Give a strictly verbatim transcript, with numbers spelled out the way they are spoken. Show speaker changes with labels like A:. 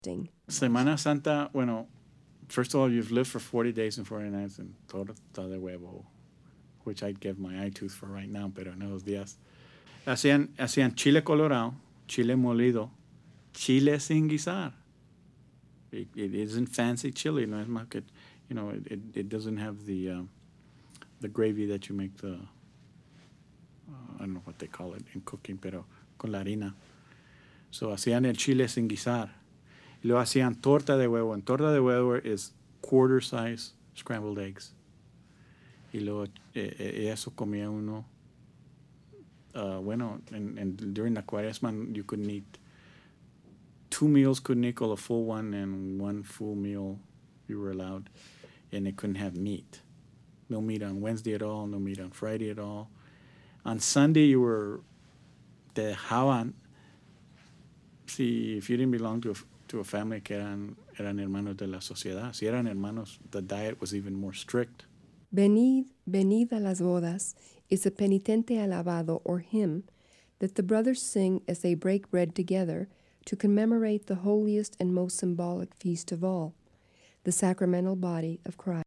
A: Semana Santa, bueno, first of all, you've lived for forty days and forty nights in torta de huevo, which I'd give my eye tooth for right now, pero en esos días. Hacían, hacían chile colorado, chile molido, chile sin guisar. It, it isn't fancy chili, no es más que, you know, it, it, it doesn't have the uh, the gravy that you make the, uh, I don't know what they call it in cooking, pero con la harina. So hacían el chile sin guisar. Y luego hacían torta de huevo. And torta de huevo is quarter size scrambled eggs. Y luego eh, eh, eso comía uno. Uh, bueno, and, and during the Cuaresma, you couldn't eat, two meals couldn't equal a full one, and one full meal you were allowed. And they couldn't have meat. No meat on Wednesday at all, no meat on Friday at all. On Sunday, you were, te dejaban, si, if you didn't belong to a, to a family que eran, eran hermanos de la sociedad, si eran hermanos, the diet was even more strict.
B: Venid, venid a las bodas is a penitente alabado or hymn that the brothers sing as they break bread together to commemorate the holiest and most symbolic feast of all, the sacramental body of Christ.